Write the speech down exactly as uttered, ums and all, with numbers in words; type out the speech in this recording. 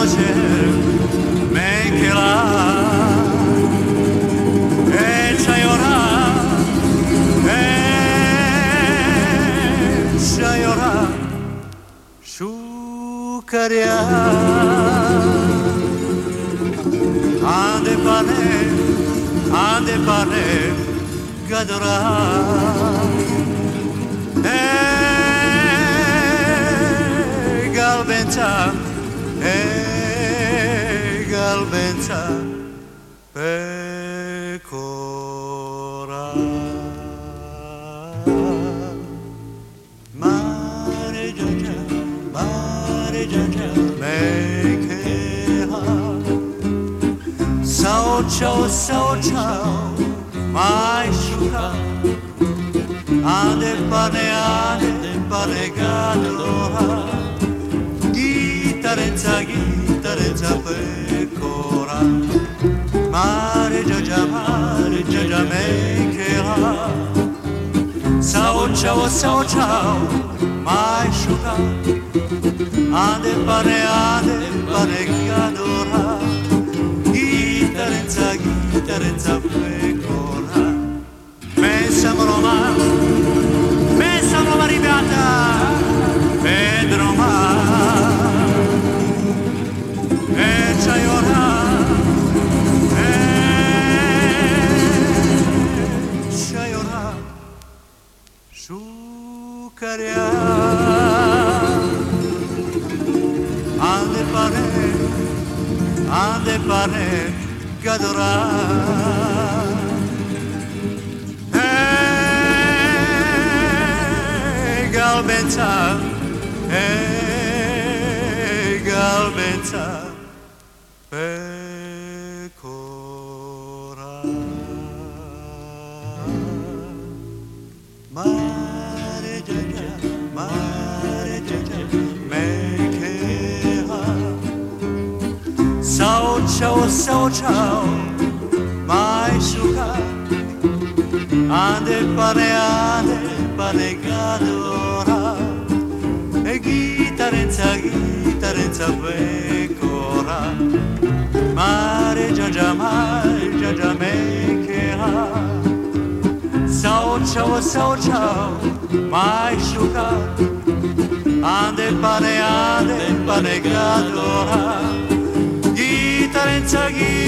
noche me queda hecha llorar, hecha llorar, su caria. Ande pane, ande pane, gadora. Egal benta, egal benta, pecora. Mare Giorgia, mare Giorgia, me queja. Sao ciao, sao ciao, mai sciuga. Ande pane, ande pane, gadora. Chitarezza, chitarezza, pecora. Mare Giorgia, mare Giorgia, me queja. Sao ciao, sao ciao, mai sciuga. Ande pane, ande pane, gadora. Chitarezza, chitarezza, pecora. Pensamo Roma, pensamo Roma arrivata, ed Roma, e c'hai ora, e c'hai ora, su caria, ande pane, ande pane, gadora. Egal benta, egal benta, pecora. Mare Giorgia, mare Giorgia, me queja. Sao ciao, sao ciao, mai sciuga. Ande pane, ande pane, gadora. E chitarezza, chitarezza, pecora. Mare Giorgia, mare Giorgia, me queja. Sao ciao, sao ciao, mai sciuga. Ande pane, ande pane, gadora. Chitarezza, chitarezza,